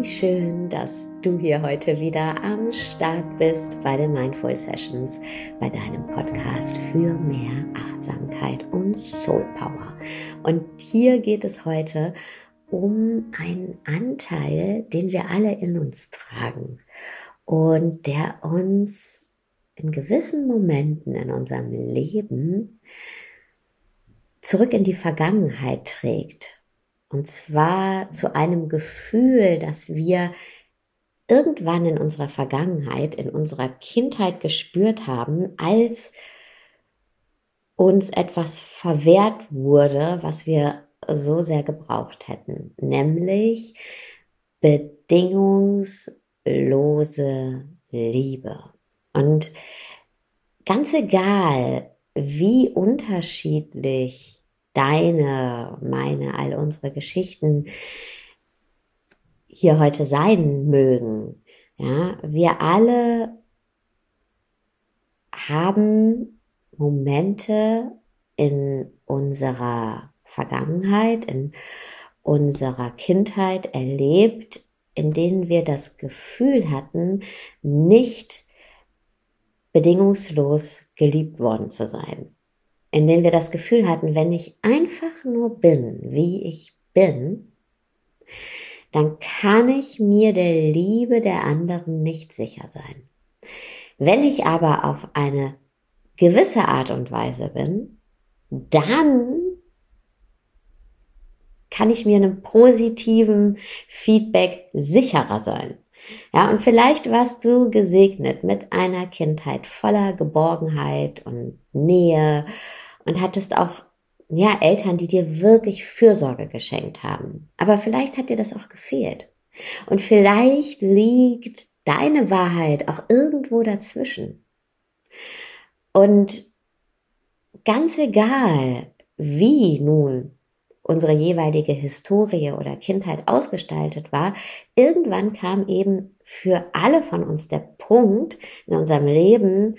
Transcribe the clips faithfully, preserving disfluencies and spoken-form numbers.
Wie schön, dass du hier heute wieder am Start bist bei den Mindful Sessions, bei deinem Podcast für mehr Achtsamkeit und Soul Power. Und hier geht es heute um einen Anteil, den wir alle in uns tragen und der uns in gewissen Momenten in unserem Leben zurück in die Vergangenheit trägt. Und zwar zu einem Gefühl, das wir irgendwann in unserer Vergangenheit, in unserer Kindheit gespürt haben, als uns etwas verwehrt wurde, was wir so sehr gebraucht hätten, nämlich bedingungslose Liebe. Und ganz egal, wie unterschiedlich deine, meine, all unsere Geschichten hier heute sein mögen, ja, wir alle haben Momente in unserer Vergangenheit, in unserer Kindheit erlebt, in denen wir das Gefühl hatten, nicht bedingungslos geliebt worden zu sein. In denen wir das Gefühl hatten, wenn ich einfach nur bin, wie ich bin, dann kann ich mir der Liebe der anderen nicht sicher sein. Wenn ich aber auf eine gewisse Art und Weise bin, dann kann ich mir einem positiven Feedback sicherer sein. Ja, und vielleicht warst du gesegnet mit einer Kindheit voller Geborgenheit und Nähe und hattest auch ja, Eltern, die dir wirklich Fürsorge geschenkt haben. Aber vielleicht hat dir das auch gefehlt. Und vielleicht liegt deine Wahrheit auch irgendwo dazwischen. Und ganz egal, wie nun unsere jeweilige Historie oder Kindheit ausgestaltet war, irgendwann kam eben für alle von uns der Punkt in unserem Leben,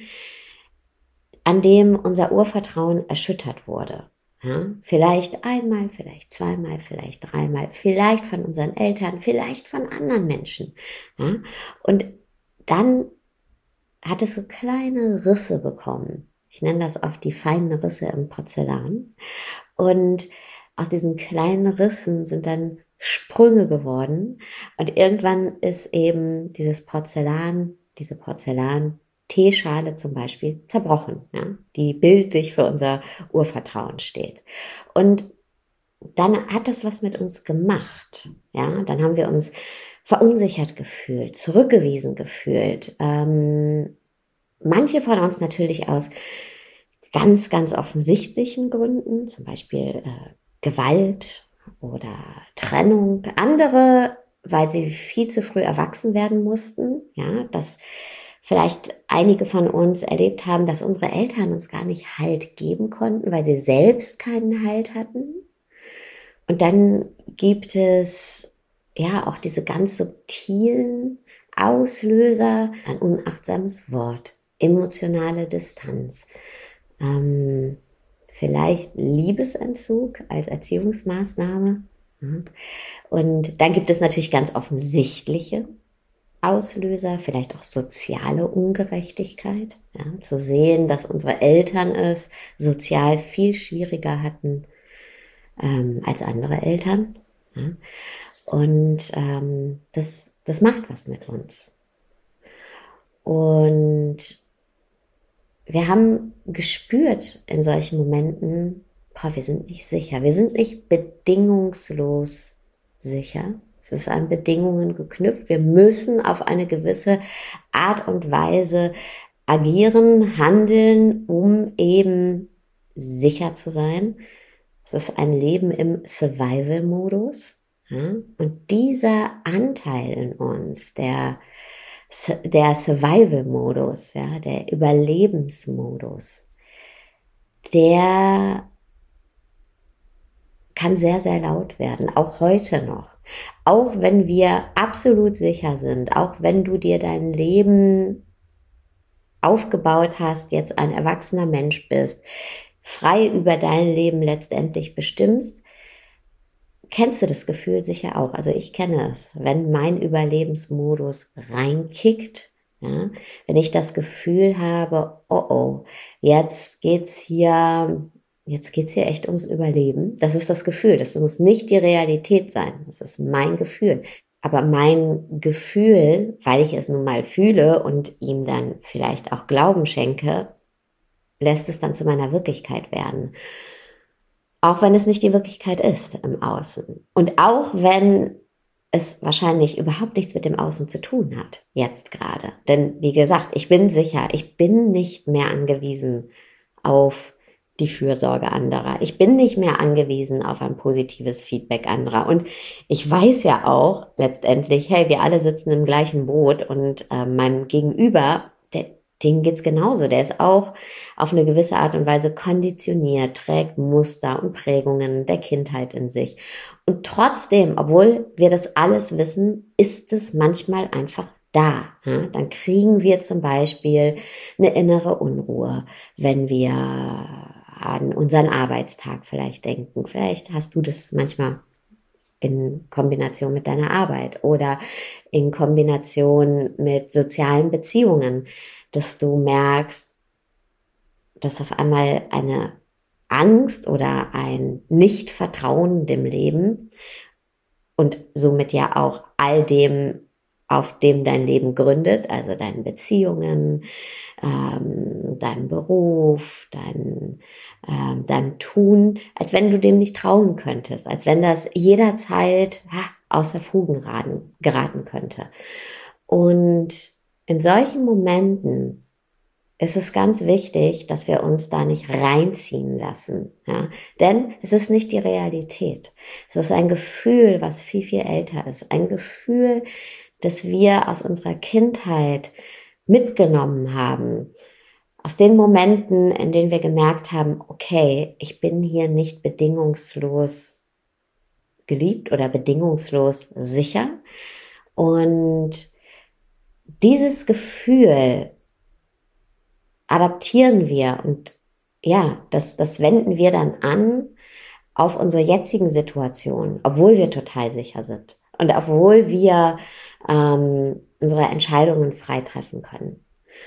an dem unser Urvertrauen erschüttert wurde. Ja, vielleicht einmal, vielleicht zweimal, vielleicht dreimal, vielleicht von unseren Eltern, vielleicht von anderen Menschen. Ja, und dann hat es so kleine Risse bekommen. Ich nenne das oft die feinen Risse im Porzellan. Und aus diesen kleinen Rissen sind dann Sprünge geworden. Und irgendwann ist eben dieses Porzellan, diese Porzellan Teeschale zum Beispiel zerbrochen, ja, die bildlich für unser Urvertrauen steht. Und dann hat das was mit uns gemacht. Ja, dann haben wir uns verunsichert gefühlt, zurückgewiesen gefühlt. Ähm, manche von uns natürlich aus ganz, ganz offensichtlichen Gründen, zum Beispiel äh, Gewalt oder Trennung. Andere, weil sie viel zu früh erwachsen werden mussten, ja, dass vielleicht einige von uns erlebt haben, dass unsere Eltern uns gar nicht Halt geben konnten, weil sie selbst keinen Halt hatten. Und dann gibt es ja auch diese ganz subtilen Auslöser, ein unachtsames Wort, emotionale Distanz, ähm, vielleicht Liebesentzug als Erziehungsmaßnahme. Und dann gibt es natürlich ganz offensichtliche Auslöser, vielleicht auch soziale Ungerechtigkeit, ja, zu sehen, dass unsere Eltern es sozial viel schwieriger hatten ähm, als andere Eltern. Ja. Und ähm, das, das macht was mit uns. Und wir haben gespürt in solchen Momenten, boah, wir sind nicht sicher, wir sind nicht bedingungslos sicher. Es ist an Bedingungen geknüpft. Wir müssen auf eine gewisse Art und Weise agieren, handeln, um eben sicher zu sein. Es ist ein Leben im Survival-Modus. Ja? Und dieser Anteil in uns, der, der Survival-Modus, ja, der Überlebensmodus, der kann sehr, sehr laut werden, auch heute noch. Auch wenn wir absolut sicher sind, auch wenn du dir dein Leben aufgebaut hast, jetzt ein erwachsener Mensch bist, frei über dein Leben letztendlich bestimmst, kennst du das Gefühl sicher auch. Also ich kenne es, wenn mein Überlebensmodus reinkickt, ja, wenn ich das Gefühl habe, oh oh, jetzt geht's hier, jetzt geht's hier echt ums Überleben. Das ist das Gefühl, das muss nicht die Realität sein. Das ist mein Gefühl. Aber mein Gefühl, weil ich es nun mal fühle und ihm dann vielleicht auch Glauben schenke, lässt es dann zu meiner Wirklichkeit werden. Auch wenn es nicht die Wirklichkeit ist im Außen. Und auch wenn es wahrscheinlich überhaupt nichts mit dem Außen zu tun hat, jetzt gerade. Denn wie gesagt, ich bin sicher, ich bin nicht mehr angewiesen auf die Fürsorge anderer. Ich bin nicht mehr angewiesen auf ein positives Feedback anderer. Und ich weiß ja auch letztendlich, hey, wir alle sitzen im gleichen Boot und äh, meinem Gegenüber, der, dem geht's genauso. Der ist auch auf eine gewisse Art und Weise konditioniert, trägt Muster und Prägungen der Kindheit in sich. Und trotzdem, obwohl wir das alles wissen, ist es manchmal einfach da. Ja? Dann kriegen wir zum Beispiel eine innere Unruhe, wenn wir an unseren Arbeitstag vielleicht denken. Vielleicht hast du das manchmal in Kombination mit deiner Arbeit oder in Kombination mit sozialen Beziehungen, dass du merkst, dass auf einmal eine Angst oder ein Nichtvertrauen dem Leben und somit ja auch all dem, auf dem dein Leben gründet, also deinen Beziehungen, ähm, deinem Beruf, dein, ähm, deinem Tun, als wenn du dem nicht trauen könntest, als wenn das jederzeit ha, außer Fugen geraten, geraten könnte. Und in solchen Momenten ist es ganz wichtig, dass wir uns da nicht reinziehen lassen, ja? Denn es ist nicht die Realität. Es ist ein Gefühl, was viel, viel älter ist. Ein Gefühl, das wir aus unserer Kindheit mitgenommen haben. Aus den Momenten, in denen wir gemerkt haben, okay, ich bin hier nicht bedingungslos geliebt oder bedingungslos sicher. Und dieses Gefühl adaptieren wir und ja, das, das wenden wir dann an auf unsere jetzigen Situationen, obwohl wir total sicher sind und obwohl wir ähm, unsere Entscheidungen frei treffen können.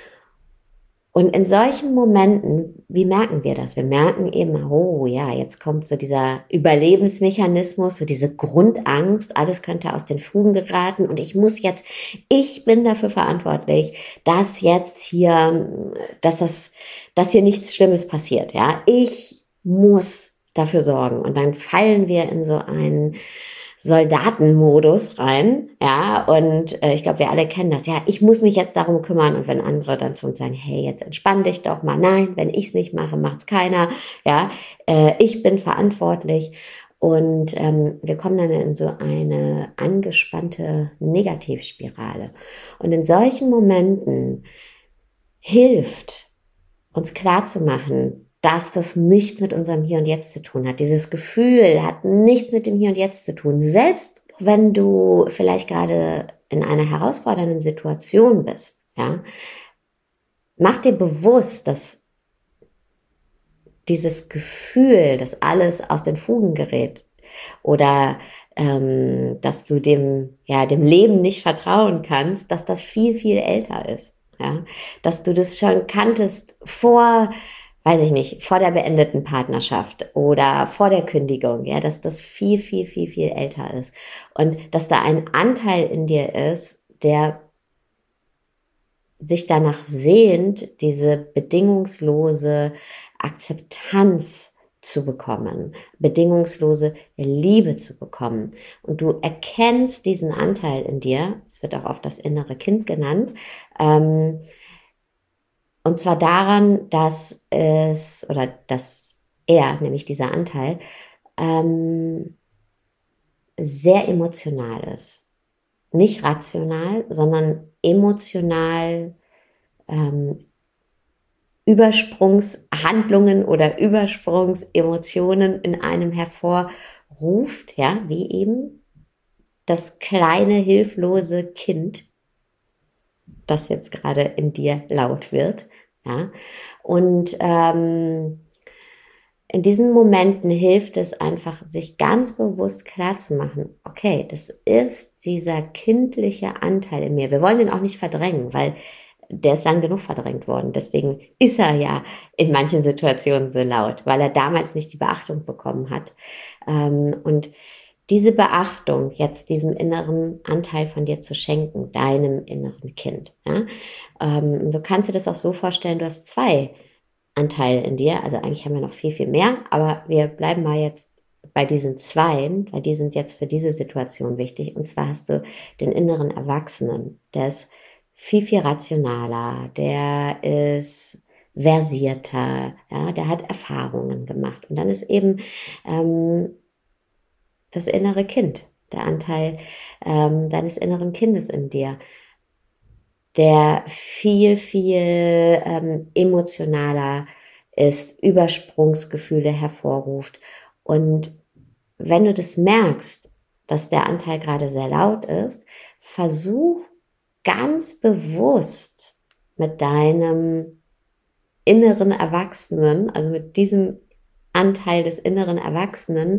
Und in solchen Momenten, wie merken wir das? Wir merken eben, oh ja, jetzt kommt so dieser Überlebensmechanismus, so diese Grundangst, alles könnte aus den Fugen geraten und ich muss jetzt, ich bin dafür verantwortlich, dass jetzt hier, dass das, dass hier nichts Schlimmes passiert, ja. Ich muss dafür sorgen und dann fallen wir in so einen Soldatenmodus rein, ja, und äh, ich glaube, wir alle kennen das, ja, ich muss mich jetzt darum kümmern und wenn andere dann zu uns sagen, hey, jetzt entspann dich doch mal, nein, wenn ich es nicht mache, macht's keiner, ja, äh, ich bin verantwortlich und ähm, wir kommen dann in so eine angespannte Negativspirale und in solchen Momenten hilft uns klarzumachen, dass das nichts mit unserem Hier und Jetzt zu tun hat. Dieses Gefühl hat nichts mit dem Hier und Jetzt zu tun. Selbst wenn du vielleicht gerade in einer herausfordernden Situation bist, ja, mach dir bewusst, dass dieses Gefühl, dass alles aus den Fugen gerät oder ähm, dass du dem, ja, dem Leben nicht vertrauen kannst, dass das viel, viel älter ist. Ja, dass du das schon kanntest vor weiß ich nicht, vor der beendeten Partnerschaft oder vor der Kündigung, ja, dass das viel, viel, viel, viel älter ist. Und dass da ein Anteil in dir ist, der sich danach sehnt, diese bedingungslose Akzeptanz zu bekommen, bedingungslose Liebe zu bekommen. Und du erkennst diesen Anteil in dir, es wird auch oft das innere Kind genannt, ähm, und zwar daran, dass es, oder dass er, nämlich dieser Anteil, ähm, sehr emotional ist. Nicht rational, sondern emotional ähm, Übersprungshandlungen oder Übersprungsemotionen in einem hervorruft, ja, wie eben das kleine, hilflose Kind, das jetzt gerade in dir laut wird. Ja, und ähm, in diesen Momenten hilft es einfach, sich ganz bewusst klarzumachen, okay, das ist dieser kindliche Anteil in mir. Wir wollen den auch nicht verdrängen, weil der ist lang genug verdrängt worden. Deswegen ist er ja in manchen Situationen so laut, weil er damals nicht die Beachtung bekommen hat. Und diese Beachtung jetzt diesem inneren Anteil von dir zu schenken, deinem inneren Kind. Ja? Du kannst dir das auch so vorstellen, du hast zwei Anteile in dir, also eigentlich haben wir noch viel, viel mehr, aber wir bleiben mal jetzt bei diesen zweien, weil die sind jetzt für diese Situation wichtig. Und zwar hast du den inneren Erwachsenen, der ist viel, viel rationaler, der ist versierter, ja, der hat Erfahrungen gemacht. Und dann ist eben ähm, das innere Kind, der Anteil ähm, deines inneren Kindes in dir, der viel, viel ähm, emotionaler ist, Übersprungsgefühle hervorruft. Und wenn du das merkst, dass der Anteil gerade sehr laut ist, versuch ganz bewusst mit deinem inneren Erwachsenen, also mit diesem Anteil des inneren Erwachsenen,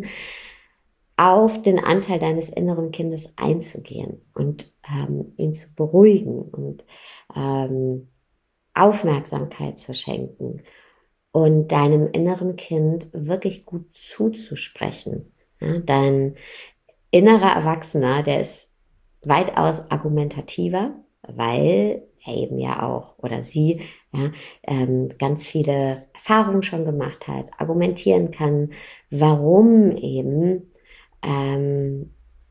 auf den Anteil deines inneren Kindes einzugehen und ähm, ihn zu beruhigen und ähm, Aufmerksamkeit zu schenken und deinem inneren Kind wirklich gut zuzusprechen. Ja, dein innerer Erwachsener, der ist weitaus argumentativer, weil er eben ja auch oder sie ja, ähm, ganz viele Erfahrungen schon gemacht hat, argumentieren kann, warum eben ähm,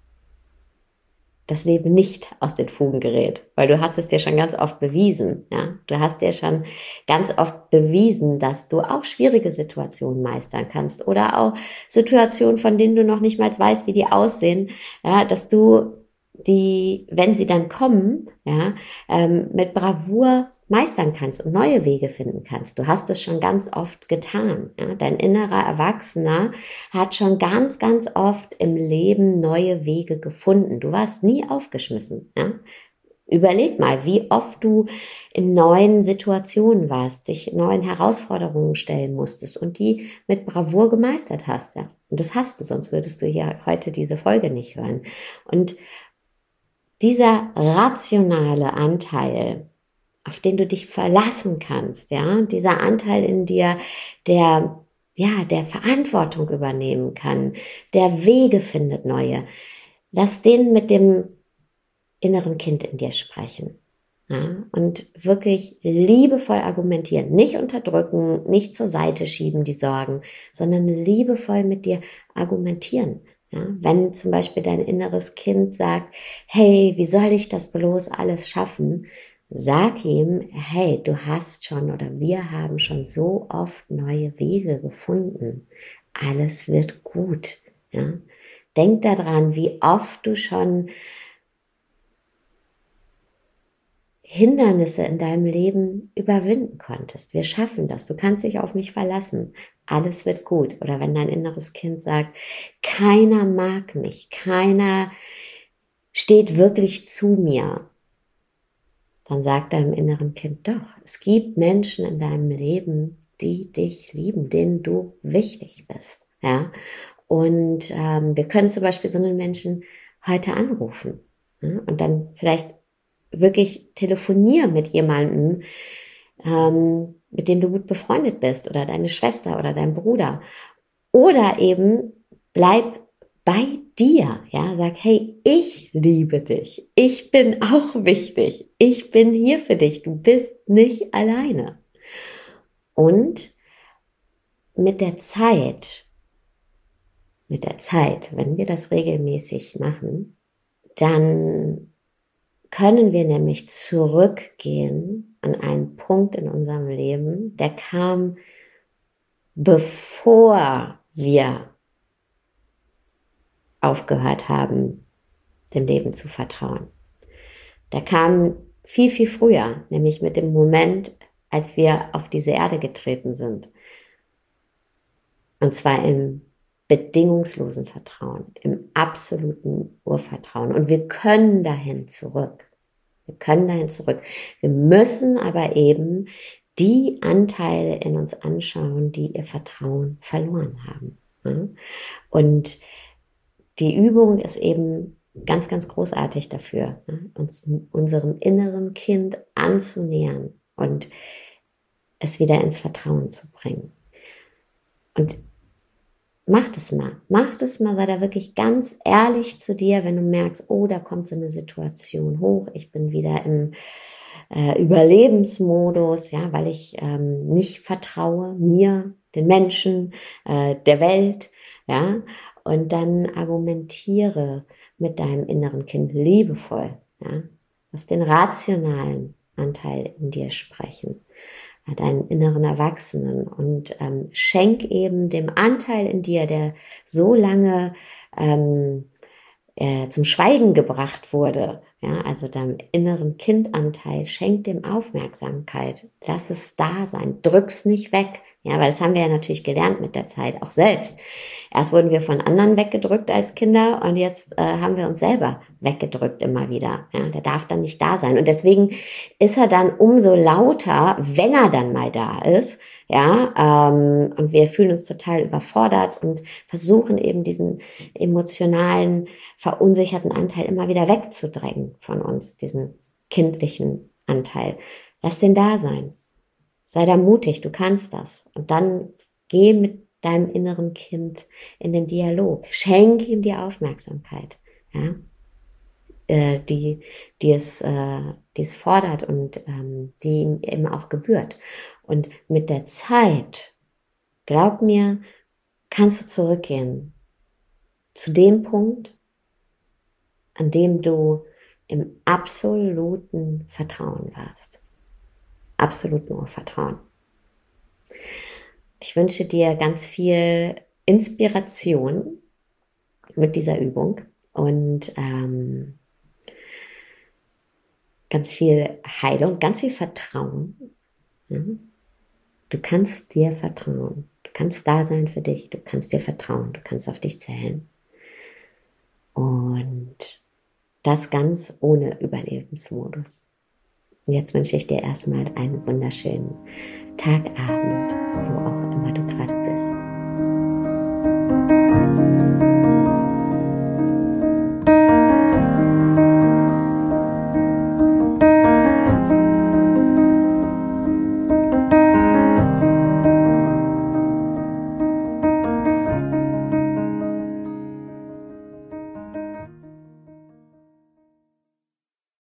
das Leben nicht aus den Fugen gerät, weil du hast es dir schon ganz oft bewiesen, ja. Du hast dir schon ganz oft bewiesen, dass du auch schwierige Situationen meistern kannst oder auch Situationen, von denen du noch nicht mal weißt, wie die aussehen, ja, dass du die, wenn sie dann kommen, ja, ähm, mit Bravour meistern kannst und neue Wege finden kannst. Du hast es schon ganz oft getan. Ja? Dein innerer Erwachsener hat schon ganz, ganz oft im Leben neue Wege gefunden. Du warst nie aufgeschmissen. Ja? Überleg mal, wie oft du in neuen Situationen warst, dich neuen Herausforderungen stellen musstest und die mit Bravour gemeistert hast. Ja? Und das hast du, sonst würdest du hier heute diese Folge nicht hören. Und dieser rationale Anteil, auf den du dich verlassen kannst, ja, dieser Anteil in dir, der, ja, der Verantwortung übernehmen kann, der Wege findet, neue. Lass den mit dem inneren Kind in dir sprechen. Ja, und wirklich liebevoll argumentieren, nicht unterdrücken, nicht zur Seite schieben die Sorgen, sondern liebevoll mit dir argumentieren. Ja, wenn zum Beispiel dein inneres Kind sagt, hey, wie soll ich das bloß alles schaffen? Sag ihm, hey, du hast schon oder wir haben schon so oft neue Wege gefunden. Alles wird gut. Ja? Denk daran, wie oft du schon Hindernisse in deinem Leben überwinden konntest. Wir schaffen das. Du kannst dich auf mich verlassen. Alles wird gut. Oder wenn dein inneres Kind sagt, keiner mag mich, keiner steht wirklich zu mir, dann sag deinem inneren Kind, doch, es gibt Menschen in deinem Leben, die dich lieben, denen du wichtig bist. Ja? Und ähm, wir können zum Beispiel so einen Menschen heute anrufen, ja? Und dann vielleicht wirklich telefonier mit jemandem, ähm, mit dem du gut befreundet bist oder deine Schwester oder dein Bruder. Oder eben bleib bei dir, ja, sag, hey, ich liebe dich. Ich bin auch wichtig. Ich bin hier für dich. Du bist nicht alleine. Und mit der Zeit, mit der Zeit, wenn wir das regelmäßig machen, dann können wir nämlich zurückgehen an einen Punkt in unserem Leben, der kam, bevor wir aufgehört haben, dem Leben zu vertrauen. Der kam viel, viel früher, nämlich mit dem Moment, als wir auf diese Erde getreten sind. Und zwar im bedingungslosen Vertrauen, im absoluten Urvertrauen. Und wir können dahin zurück. Wir können dahin zurück. Wir müssen aber eben die Anteile in uns anschauen, die ihr Vertrauen verloren haben. Ja? Und die Übung ist eben ganz, ganz großartig dafür, ne? Uns unserem inneren Kind anzunähern und es wieder ins Vertrauen zu bringen. Und mach das mal, mach das mal, sei da wirklich ganz ehrlich zu dir, wenn du merkst, oh, da kommt so eine Situation hoch, ich bin wieder im äh, Überlebensmodus, ja, weil ich ähm, nicht vertraue mir, den Menschen, äh, der Welt, ja, und dann argumentiere mit deinem inneren Kind liebevoll, ja, lass den rationalen Anteil in dir sprechen, ja, deinen inneren Erwachsenen, und ähm, schenk eben dem Anteil in dir, der so lange ähm, äh, zum Schweigen gebracht wurde, ja, also deinem inneren Kindanteil, schenk dem Aufmerksamkeit, lass es da sein, drück's nicht weg, ja, weil das haben wir ja natürlich gelernt mit der Zeit, auch selbst. Erst wurden wir von anderen weggedrückt als Kinder und jetzt äh, haben wir uns selber weggedrückt immer wieder, ja, der darf dann nicht da sein und deswegen ist er dann umso lauter, wenn er dann mal da ist, ja, ähm, und wir fühlen uns total überfordert und versuchen eben diesen emotionalen, verunsicherten Anteil immer wieder wegzudrängen von uns, diesen kindlichen Anteil. Lass den da sein. Sei da mutig, du kannst das. Und dann geh mit deinem inneren Kind in den Dialog. Schenk ihm die Aufmerksamkeit, ja, äh, die, die, es, äh, die es fordert und ähm, die ihm eben auch gebührt. Und mit der Zeit, glaub mir, kannst du zurückgehen zu dem Punkt, an dem du im absoluten Vertrauen warst. Absoluten Urvertrauen. Ich wünsche dir ganz viel Inspiration mit dieser Übung und ähm, ganz viel Heilung, ganz viel Vertrauen. Ja? Du kannst dir vertrauen. Du kannst da sein für dich. Du kannst dir vertrauen. Du kannst auf dich zählen. Und das ganz ohne Überlebensmodus. Jetzt wünsche ich dir erstmal einen wunderschönen Tag, Abend, wo auch immer du gerade bist.